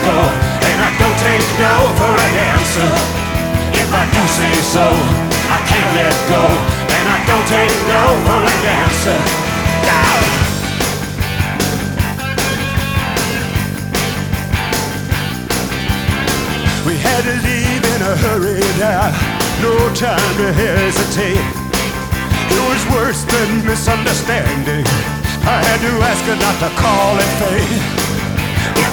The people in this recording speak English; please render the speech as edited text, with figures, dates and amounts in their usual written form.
go, and I don't take no for an answer. If I do say so, I can't let go, and I don't take no for an answer. We had to leave in a hurry now, no time to hesitate. It was worse than misunderstanding. I had to ask her not to call it fate.